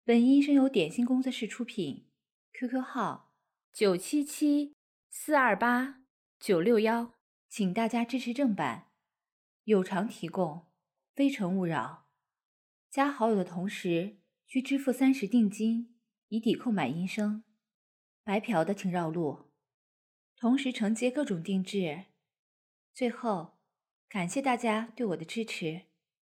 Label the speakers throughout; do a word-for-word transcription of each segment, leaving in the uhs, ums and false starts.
Speaker 1: 本音声由点心工作室出品 ，Q Q 号九七七四二八九六幺，请大家支持正版，有偿提供，非诚勿扰。加好友的同时需支付三十定金，以抵扣买音声。白嫖的请绕路，同时承接各种定制。最后，感谢大家对我的支持。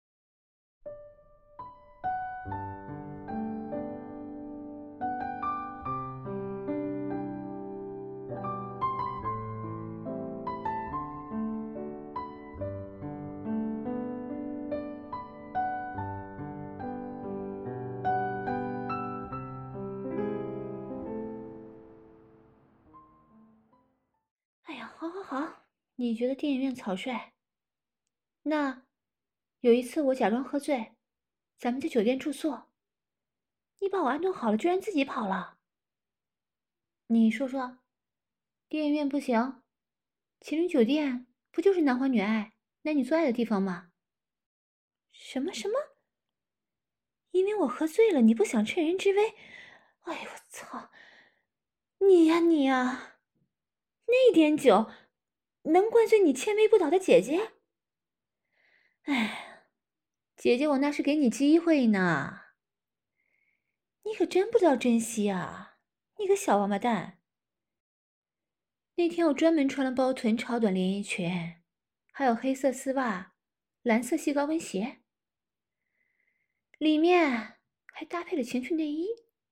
Speaker 1: 哎呀，好好好，你觉得电影院草率？那有一次我假装喝醉，咱们在酒店住宿，你把我安顿好了，居然自己跑了。你说说，电影院不行，情侣酒店不就是男欢女爱、男女做爱的地方吗？什么什么？因为我喝醉了，你不想趁人之危？哎呦我操！你呀你呀，那点酒能灌醉你纤维不倒的姐姐？哎，姐姐，我那是给你机会呢，你可真不知道珍惜啊！你个小王八蛋！那天我专门穿了包臀超短连衣裙，还有黑色丝袜、蓝色细高跟鞋，里面还搭配了情趣内衣。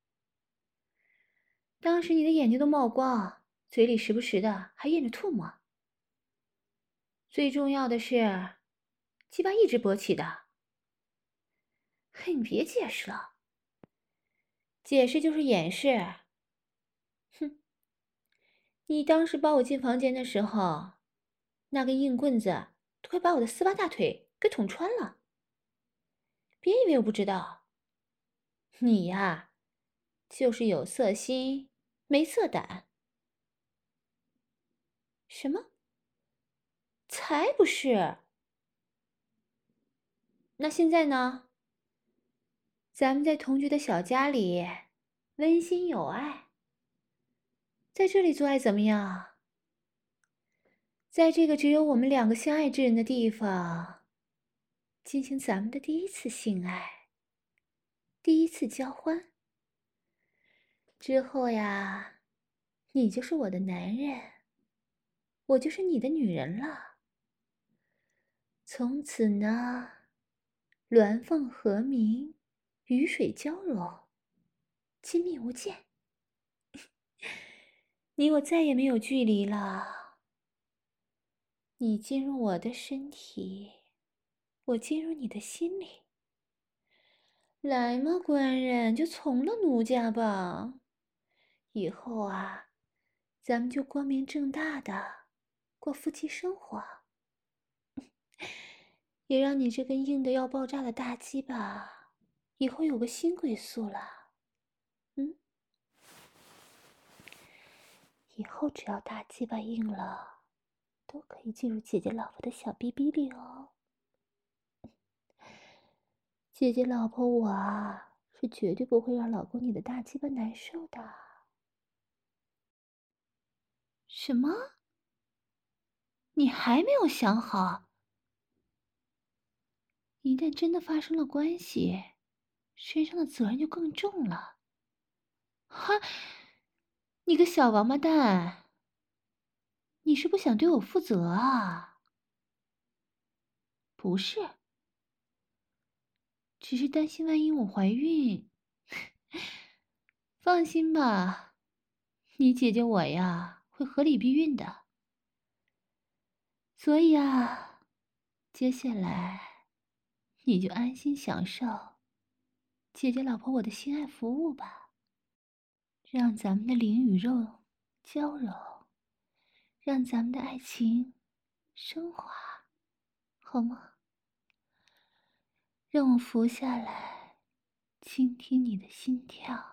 Speaker 1: 当时你的眼睛都冒光，嘴里时不时的还咽着唾沫。最重要的是，鸡巴一直勃起的。嘿，你别解释了，解释就是掩饰。哼，你当时抱我进房间的时候，那根硬棍子都快把我的丝袜大腿给捅穿了。别以为我不知道，你呀，就是有色心没色胆。什么？才不是！那现在呢？咱们在同居的小家里，温馨有爱，在这里做爱怎么样？在这个只有我们两个相爱之人的地方，进行咱们的第一次性爱，第一次交欢。之后呀，你就是我的男人，我就是你的女人了。从此呢，鸾凤和鸣，鱼水交融，亲密无间。你我再也没有距离了。你进入我的身体，我进入你的心里。来嘛，官人，就从了奴家吧。以后啊，咱们就光明正大的过夫妻生活。也让你这根硬的要爆炸的大鸡巴，以后有个新归宿了。嗯，以后只要大鸡巴硬了，都可以进入姐姐老婆的小逼逼里哦。姐姐老婆我啊，是绝对不会让老公你的大鸡巴难受的。什么？你还没有想好？一旦真的发生了关系，身上的责任就更重了。哈，你个小王八蛋！你是不想对我负责啊？不是，只是担心万一我怀孕。放心吧，你姐姐我呀会合理避孕的。所以啊，接下来你就安心享受姐姐老婆我的性爱服务吧，让咱们的灵与肉交融，让咱们的爱情升华，好吗？让我伏下来，倾听你的心跳。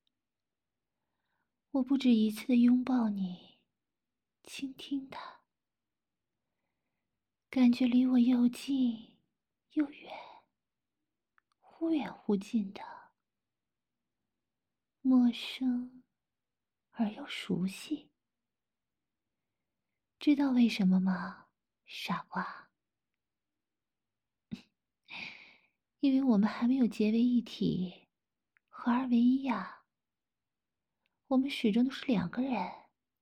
Speaker 1: 我不止一次的拥抱你，倾听它，感觉离我又近又远，忽远忽近的。 陌生而又熟悉。知道为什么吗，傻瓜？因为我们还没有结为一体，合二为一呀。我们始终都是两个人，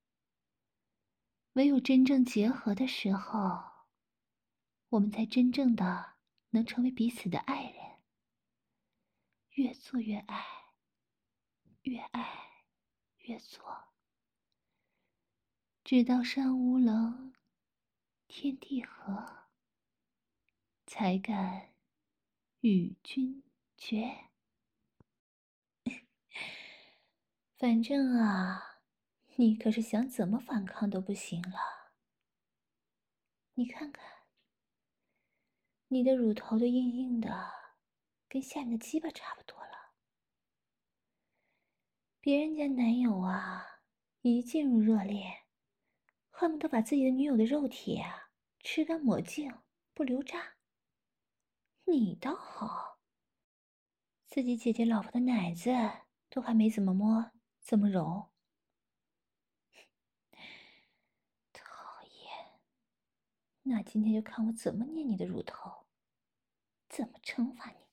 Speaker 1: 唯有真正结合的时候，我们才真正的能成为彼此的爱人。越做越爱，越爱越做，直到山无棱，天地合，才敢与君绝。反正啊，你可是想怎么反抗都不行了。你看看，你的乳头都硬硬的，跟下面的鸡巴差不多了。别人家男友啊，一进入热恋，恨不得把自己的女友的肉体啊吃干抹净，不留渣。你倒好，自己姐姐老婆的奶子都还没怎么摸，怎么揉？讨厌！那今天就看我怎么捏你的乳头，怎么惩罚你。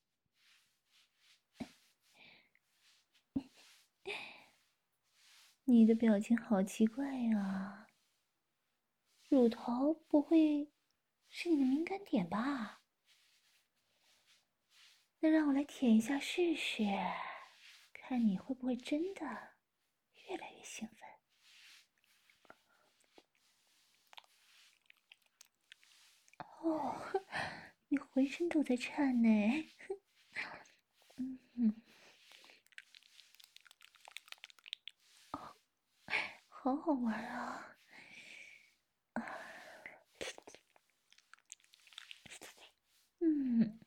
Speaker 1: 你的表情好奇怪啊！乳头不会是你的敏感点吧？那让我来舔一下试试，看你会不会真的越来越兴奋。哦，你浑身都在颤呢。嗯嗯，哦，好好玩啊！嗯，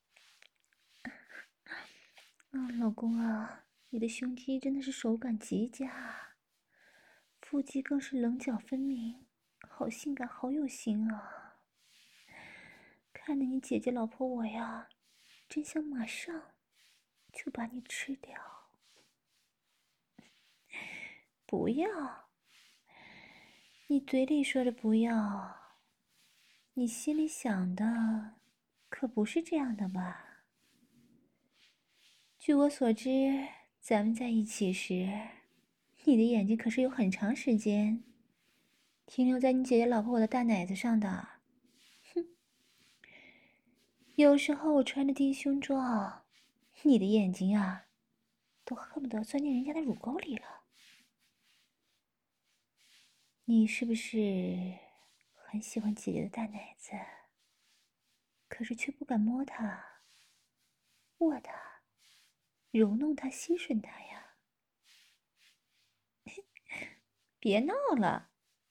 Speaker 1: 啊，老公啊，你的胸肌真的是手感极佳，腹肌更是棱角分明，好性感，好有型啊！看着你姐姐老婆我呀，真想马上就把你吃掉。不要，你嘴里说着不要，你心里想的可不是这样的吧？据我所知，咱们在一起时，你的眼睛可是有很长时间停留在你姐姐老婆我的大奶子上的。哼，有时候我穿着低胸装，你的眼睛啊，都恨不得钻进人家的乳沟里了。你是不是很喜欢姐姐的大奶子？可是却不敢摸它、握它、揉弄它、吸吮它呀？别闹了，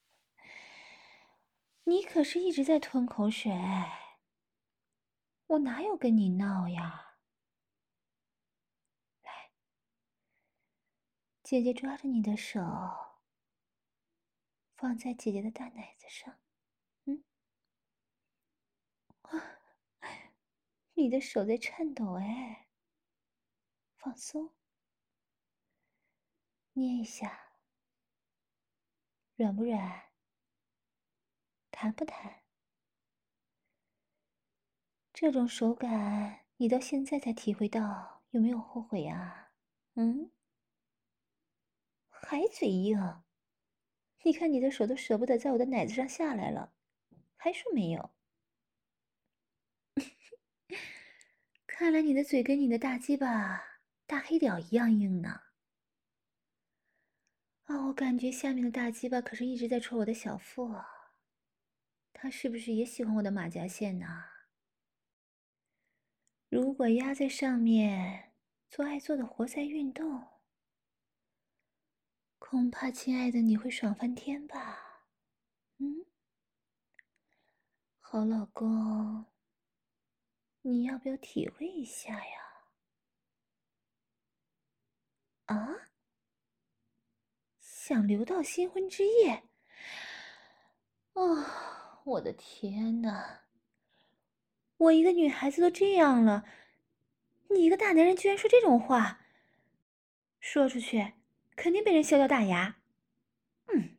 Speaker 1: 你可是一直在吞口水，我哪有跟你闹呀？来，姐姐抓着你的手，放在姐姐的大奶子上。嗯，啊，你的手在颤抖哎，放松，捏一下，软不软？弹不弹？这种手感，你到现在才体会到，有没有后悔啊？嗯，还嘴硬？你看你的手都舍不得在我的奶子上下来了，还说没有？看来你的嘴跟你的大鸡巴大黑屌一样硬呢。啊，我感觉下面的大鸡巴可是一直在戳我的小腹啊，他是不是也喜欢我的马甲线呢？如果压在上面做爱做的活塞运动，恐怕亲爱的你会爽翻天吧？嗯，好老公，你要不要体会一下呀？啊？想留到新婚之夜？哦，我的天哪！我一个女孩子都这样了，你一个大男人居然说这种话！ 说出去肯定被人笑掉大牙。嗯。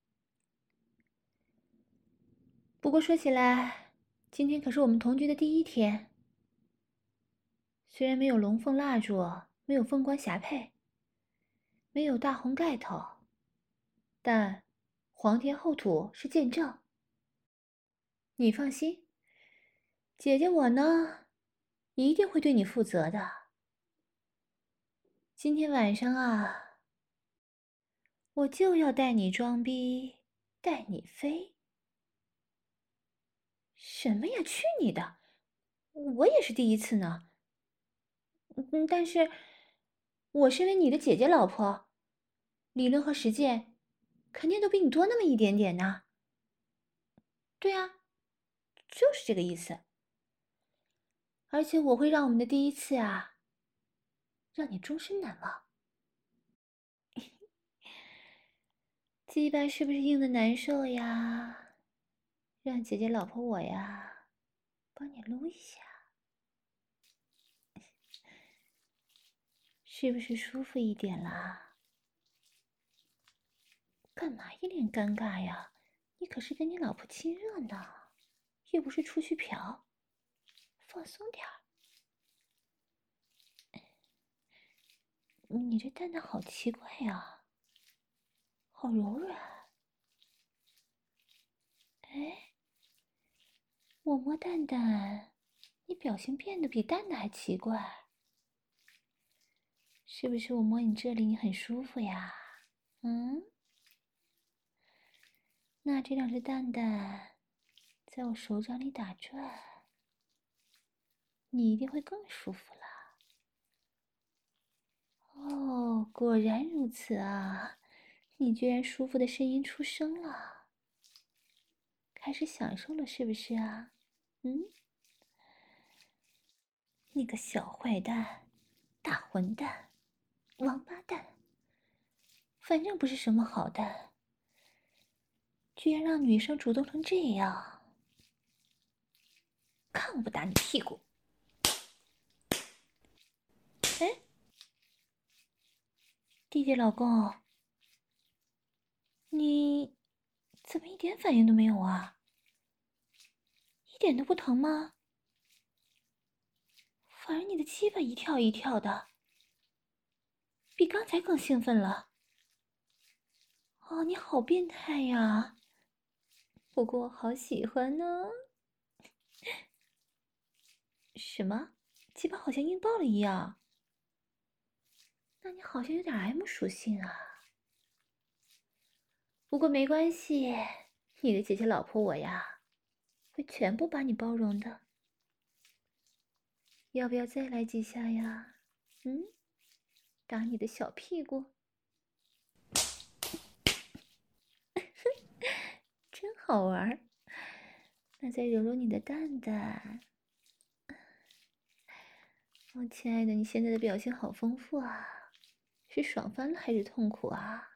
Speaker 1: 不过说起来，今天可是我们同居的第一天。虽然没有龙凤蜡烛，没有凤冠霞帔，没有大红盖头，但皇天厚土是见证。你放心，姐姐我呢，一定会对你负责的。今天晚上啊，我就要带你装逼，带你飞。什么呀，去你的！我也是第一次呢。嗯，但是，我身为你的姐姐老婆，理论和实践肯定都比你多那么一点点呢。对啊，就是这个意思。而且我会让我们的第一次啊，让你终身难忘。鸡巴是不是硬的难受呀？让姐姐老婆我呀，帮你撸一下，是不是舒服一点啦？干嘛一脸尴尬呀？你可是跟你老婆亲热呢，又不是出去嫖，放松点儿。你这蛋蛋好奇怪呀，好柔软。哎，我摸蛋蛋，你表情变得比蛋蛋还奇怪，是不是我摸你这里你很舒服呀？嗯，那这两只蛋蛋在我手掌里打转，你一定会更舒服了。哦，果然如此啊！你居然舒服的声音出声了，开始享受了是不是啊？嗯，你个小坏蛋，大混蛋，王八蛋，反正不是什么好蛋，居然让女生主动成这样，看我不打你屁股！哎，弟弟老公，你怎么一点反应都没有啊？一点都不疼吗？反而你的鸡巴一跳一跳的，比刚才更兴奋了。哦，你好变态呀！不过我好喜欢呢。什么？鸡巴好像硬爆了一样？那你好像有点 M 属性啊。不过没关系，你的姐姐老婆我呀，会全部把你包容的。要不要再来几下呀？嗯，打你的小屁股。真好玩。那再揉揉你的蛋蛋。哦，亲爱的，你现在的表情好丰富啊，是爽翻了还是痛苦啊？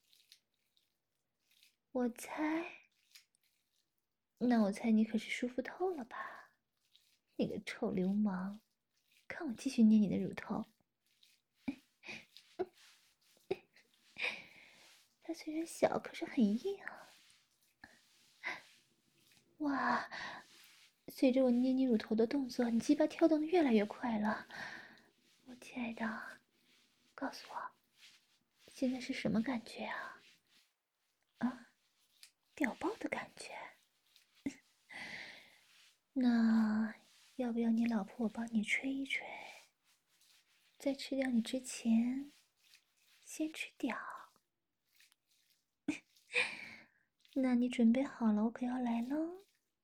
Speaker 1: 我猜，那我猜你可是舒服透了吧？你个臭流氓，看我继续捏你的乳头。它虽然小，可是很硬啊。哇，随着我捏你乳头的动作，你鸡巴跳动的越来越快了。我亲爱的，告诉我，现在是什么感觉啊？啊，屌爆的感觉。那要不要你老婆我帮你吹一吹？在吃掉你之前，先吃掉。那你准备好了，我可要来喽。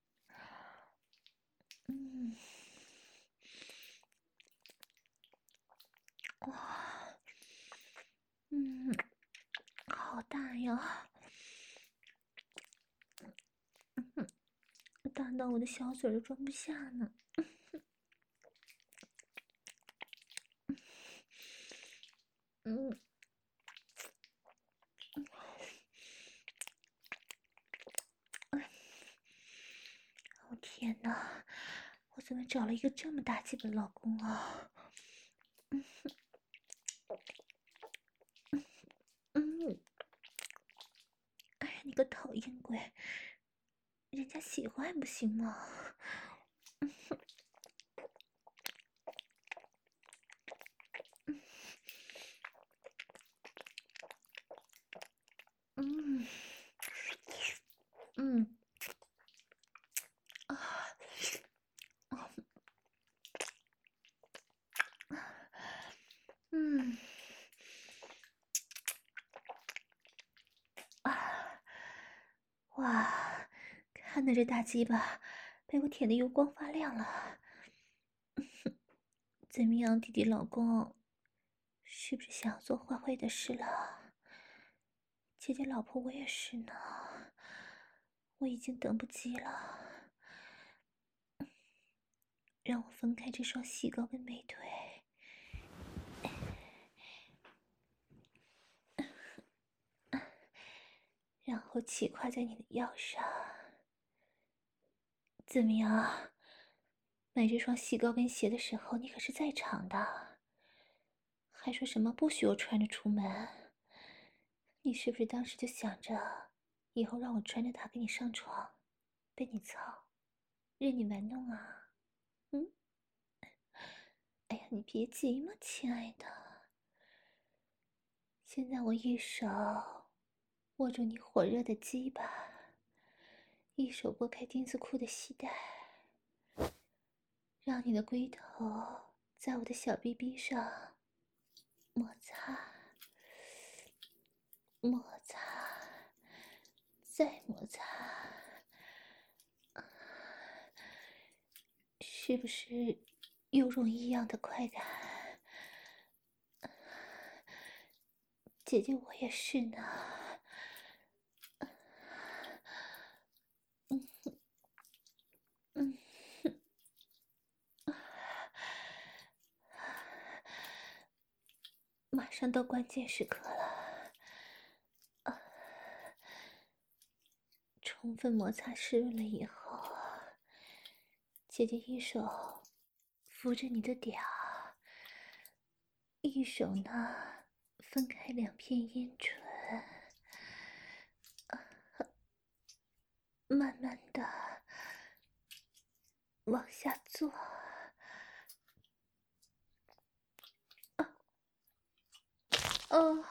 Speaker 1: 嗯，哇，嗯，好大呀！嗯，大到我的小嘴都装不下呢。嗯，哦天哪，我怎么找了一个这么大气的老公啊？ 家喜欢不行吗？嗯嗯啊嗯啊！哇，看着这大鸡巴被我舔得油光发亮了。怎么样，弟弟老公，是不是想要做坏坏的事了？姐姐老婆我也是呢，我已经等不及了。让我分开这双细高跟美腿，然后骑跨在你的腰上。怎么样？买这双细高跟鞋的时候，你可是在场的，还说什么不许我穿着出门？你是不是当时就想着，以后让我穿着它跟你上床，被你操，任你玩弄啊？嗯？哎呀，你别急嘛，亲爱的。现在我一手握住你火热的鸡巴，一手拨开丁字裤的系带，让你的龟头在我的小臂臂上摩擦、摩擦，再摩擦，是不是有种异样的快感？姐姐我也是呢。嗯嗯，马上到关键时刻了。啊，充分摩擦湿润了以后，姐姐一手扶着你的屌，一手呢分开两片阴唇，慢慢的往下坐。哦，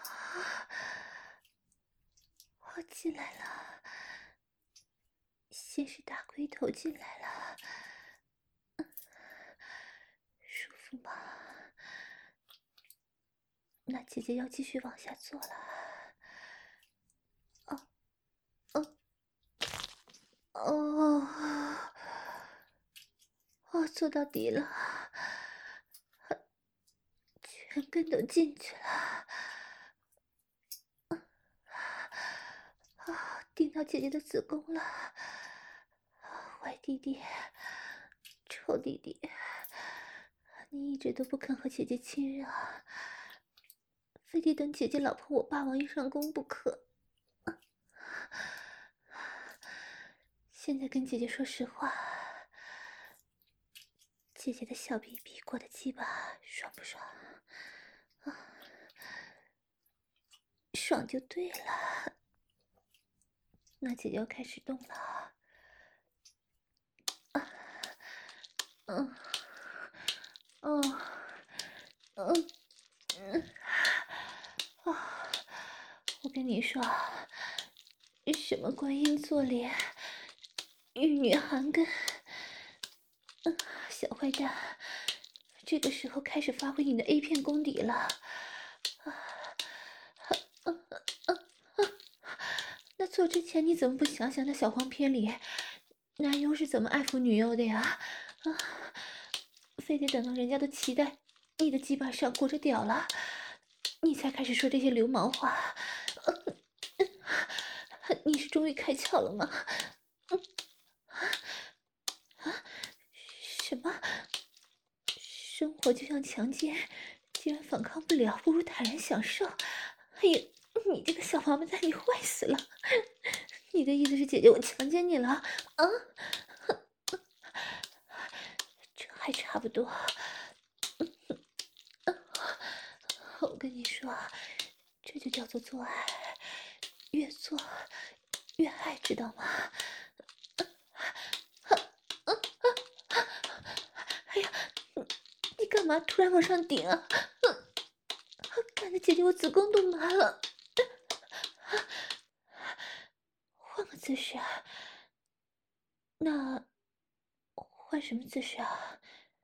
Speaker 1: 我进来了，先是大龟头进来了，舒服吗？那姐姐要继续往下做了。哦哦哦哦，做到底了，全根都进去了。啊，顶到姐姐的子宫了！坏弟弟，臭弟弟，你一直都不肯和姐姐亲热，非得等姐姐老婆我霸王一上弓不可。现在跟姐姐说实话，姐姐的小逼逼过的鸡巴爽不爽？啊，爽就对了。那姐姐要开始动了。啊，嗯，哦，嗯，嗯，啊，我跟你说，什么观音坐莲，玉女寒根，嗯，小坏蛋，这个时候开始发挥你的 A 片功底了。啊，啊啊啊！那做之前你怎么不想想那小黄片里男优是怎么爱抚女优的呀？啊，非得等到人家都骑在你的鸡巴上裹着屌了，你才开始说这些流氓话。你是终于开窍了吗？什么？生活就像强奸，既然反抗不了，不如坦然享受。哎呀，你这个小王八蛋，你坏死了！你的意思是姐姐我强奸你了啊？这还差不多。我跟你说，这就叫做做爱，越做越爱，知道吗？ 干嘛突然往上顶啊？干的姐姐我子宫都麻了。换个姿势啊？那换什么姿势啊？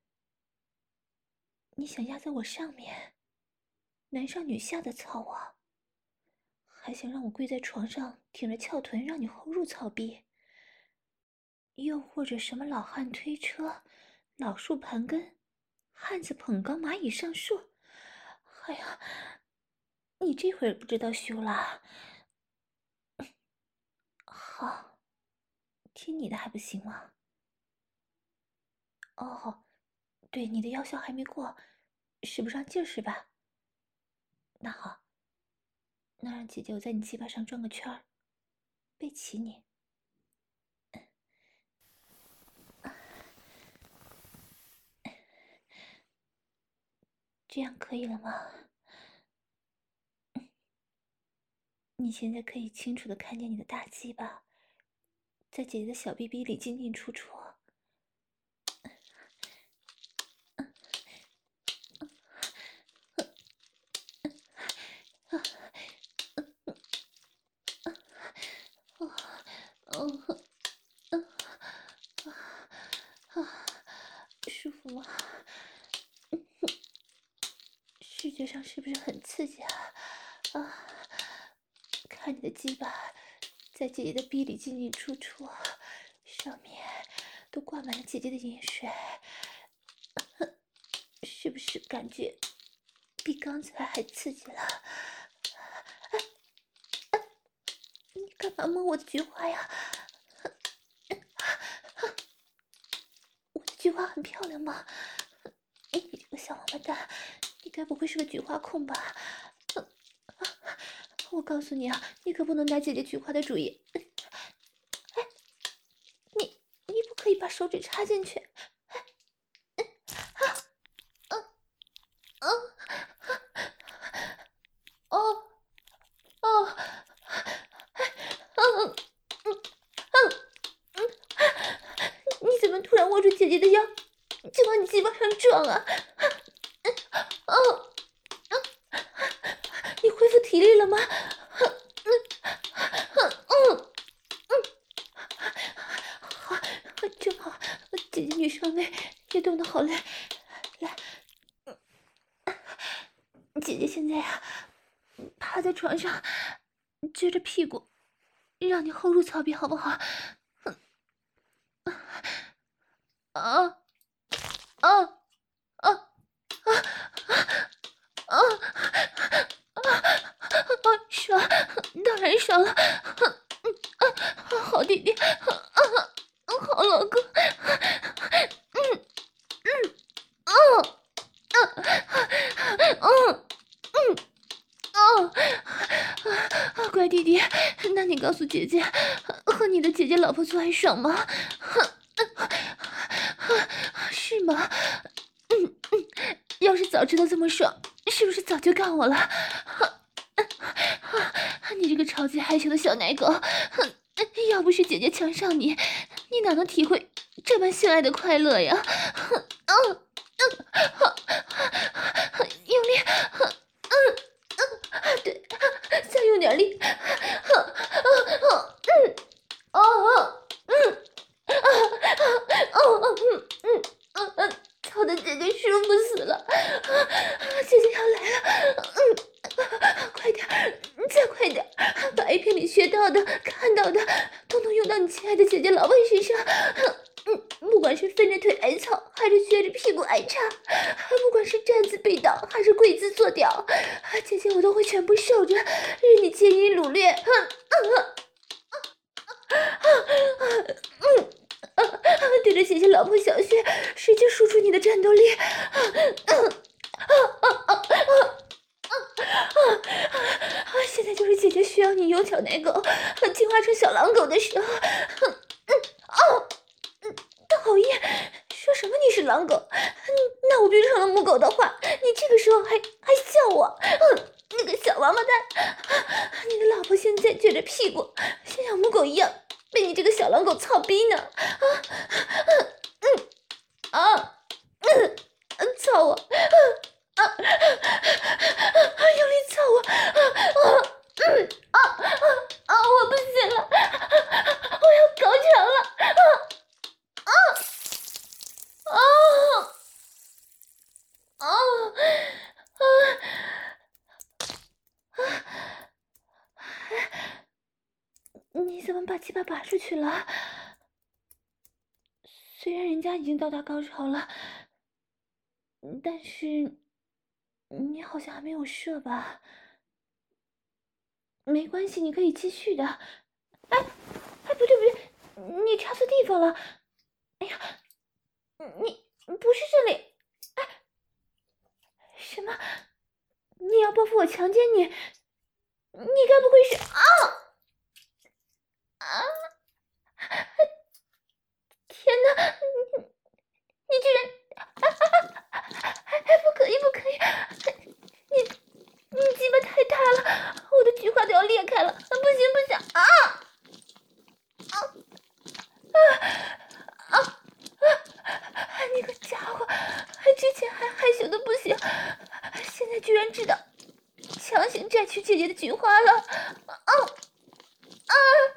Speaker 1: 你想压在我上面，男上女下的操我？还想让我跪在床上挺着翘臀让你后入操逼？又或者什么老汉推车、老树盘根、汉子捧缸、蚂蚁上树？哎呀，你这会儿不知道羞啦？好，听你的还不行吗？哦，对，你的药效还没过，使不上劲儿是吧？那好，那让姐姐我在你鸡巴上转个圈儿，背起你。这样可以了吗？你现在可以清楚的看见你的大鸡巴在姐姐的小逼逼里进进出出。舒服吗？视觉上是不是很刺激啊？啊！看你的鸡巴在姐姐的逼里进进出出，上面都挂满了姐姐的饮水，是不是感觉比刚才还刺激了？哎哎，你干嘛摸我的菊花呀？我的菊花很漂亮吗？你这个小王八蛋，你该不会是个菊花控吧？我告诉你啊，你可不能打姐姐菊花的主意。哎，你你不可以把手指插进去。哎，啊，啊，哦，哦，嗯嗯嗯嗯，你怎么突然握住姐姐的腰，就往你鸡巴上撞啊？哦，你恢复体力了吗？嗯嗯嗯，好，正好，姐姐女上位也动得好累，来，姐姐现在呀、趴在床上，撅着屁股，让你后入草壁好不好？啊啊啊啊啊啊！爽，当然爽了。啊，好弟弟，啊，好老公，嗯嗯哦，嗯嗯哦，啊，乖弟弟，那你告诉姐姐，和你的姐姐老婆做爱爽吗？是吗？嗯嗯，要是早知道这么爽，是不是早就干我了？你这个超级害羞的小奶狗，要不是姐姐强上你，你哪能体会这般性爱的快乐呀？嗯嗯，用力，嗯嗯，对，再用点力，嗯嗯哦哦嗯啊哦哦嗯嗯嗯嗯，操的姐姐舒服死了，姐姐要来了，嗯，快点，再快点，把 A 片里学到的、看到的，统统用到你亲爱的姐姐老婆身上。嗯，不管是分着腿挨操，还是撅着屁股挨插，不管是站姿背倒，还是跪姿做屌，姐姐我都会全部受着，任你奸淫掳掠。嗯嗯嗯嗯嗯，对着姐姐老婆小穴使劲输出你的战斗力。嗯嗯啊！现在就是姐姐需要你有条奶狗进化成小狼狗的时候。嗯嗯哦。讨厌，说什么你是狼狗？嗯，那我变成了母狗的话，你这个时候还还笑我？嗯，那个小王八蛋，你的老婆现在撅着屁股，像小母狗一样，被你这个小狼狗操逼呢！啊，嗯嗯啊，嗯，操我， 用力操我！啊嗯啊啊啊！我不行了，我要高潮了！啊啊啊啊啊！你怎么把鸡巴拔出去了？虽然人家已经到达高潮了，但是你好像还没有射吧？没关系，你可以继续的。哎，哎，不对不对，你插错地方了。哎呀，你不是这里。哎，什么？你要报复我强奸你？你该不会是啊啊！天哪，你你居然！啊啊啊！哎，不可以不可以！你你鸡巴太大了，我的菊花都要裂开了！不行不行啊！啊啊啊啊！你个家伙，之前还害羞的不行，现在居然知道强行摘取姐姐的菊花了！啊啊！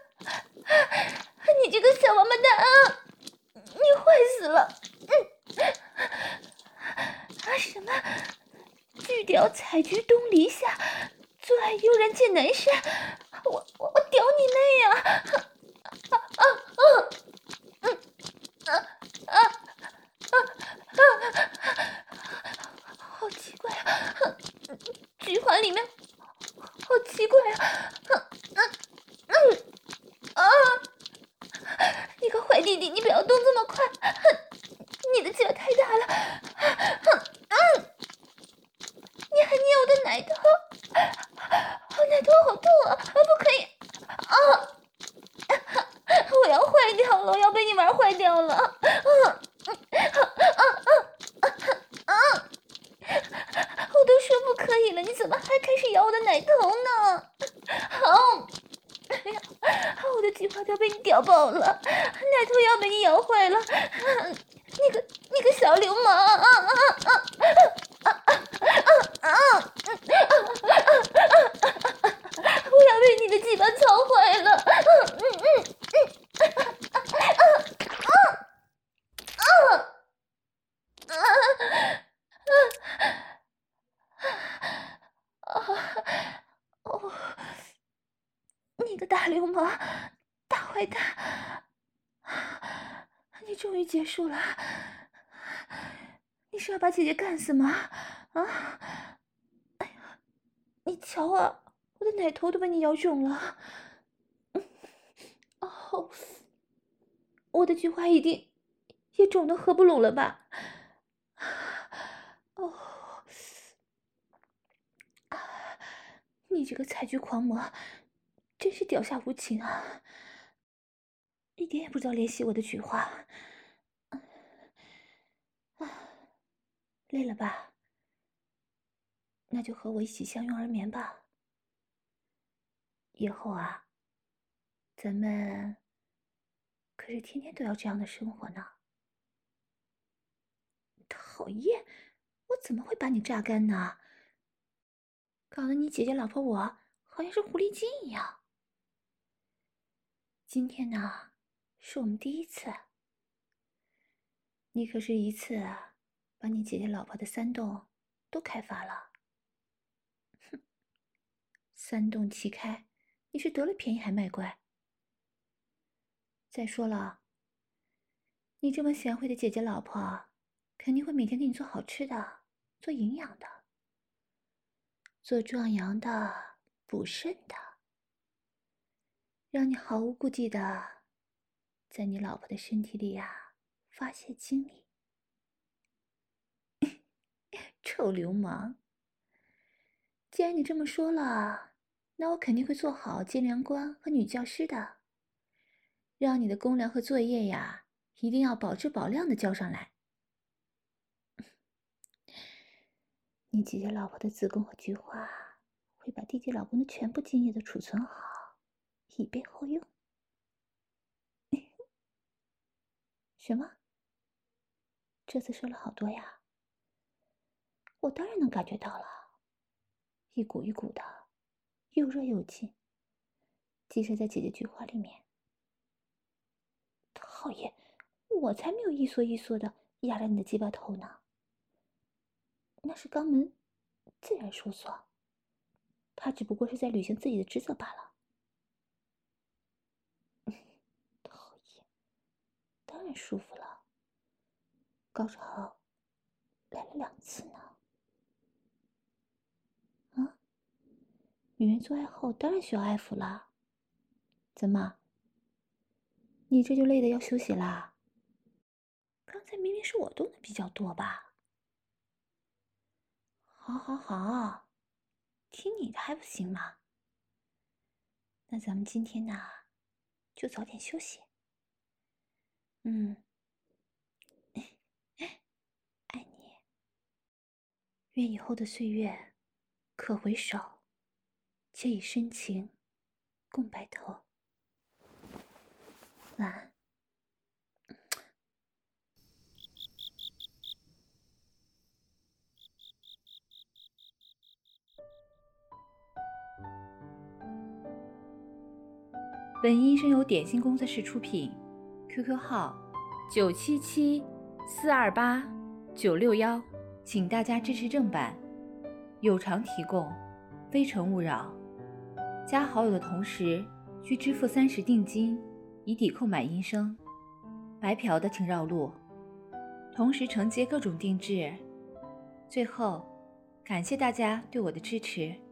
Speaker 1: 你这个小王八蛋啊！你坏死了！嗯啊什么？巨屌采菊东篱下，做爱悠然见南山。我我我屌你妹呀！啊啊啊！嗯啊啊啊啊！好奇怪啊！菊花里面好奇怪啊！嗯嗯啊！你个坏弟弟，你不要动这么快！你的鸡巴太大了！嗯，你还捏我的奶头，我奶头好痛啊！不可以啊！我要坏掉了，我要被你玩坏掉了！啊啊啊啊啊！我都说不可以了，你怎么还开始咬我的奶头呢？好！哎呀，我的菊花都要被你屌爆了，奶头要被你咬坏了！你个你个小流氓！啊啊啊啊啊啊啊！我要被你的鸡巴操坏了！嗯嗯嗯嗯啊啊啊啊啊！哦，你个大流氓，大坏蛋！你终于结束了，你是要把姐姐干死吗？啊！哎呀，你瞧啊，我的奶头都被你咬肿了。哦，我的菊花一定也肿得合不拢了吧？哦，你这个采菊狂魔，真是屌下无情啊！一点也不知道怜惜我的菊花。啊，累了吧？那就和我一起相拥而眠吧。以后啊，咱们可是天天都要这样的生活呢。讨厌，我怎么会把你榨干呢？搞得你姐姐、老婆我好像是狐狸精一样。今天呢，是我们第一次，你可是一次把你姐姐、老婆的三洞都开发了。哼，三洞齐开，你是得了便宜还卖乖。再说了，你这么贤惠的姐姐、老婆，肯定会每天给你做好吃的，做营养的，做壮阳的，补肾的，让你毫无顾忌的在你老婆的身体里呀发泄精力。臭流氓！既然你这么说了，那我肯定会做好监粮官和女教师的，让你的公粮和作业呀，一定要保质保量的交上来。你姐姐老婆的子宫和菊花会把弟弟老公的全部精液都储存好，以备后用。什么？这次说了好多呀？ 我当然能感觉到了，一股一股的，又热又紧，积塞在姐姐菊花里面。讨厌，我才没有一缩一缩的压着你的鸡巴头呢，那是肛门自然收缩，他只不过是在履行自己的职责罢了。讨厌，当然舒服了，高潮来了两次呢。啊，女人做爱后当然需要爱抚啦。怎么，你这就累得要休息啦？刚才明明是我动的比较多吧？好好好，听你的还不行吗？那咱们今天呢，就早点休息。嗯，爱你。愿以后的岁月可回首，且以深情共白头。晚安。本音声由点心工作室出品 ，Q Q 号九七七四二八九六幺，请大家支持正版，有偿提供，非诚勿扰。加好友的同时需支付三十定金，以抵扣买音声。白嫖的请绕路，同时承接各种定制。最后，感谢大家对我的支持。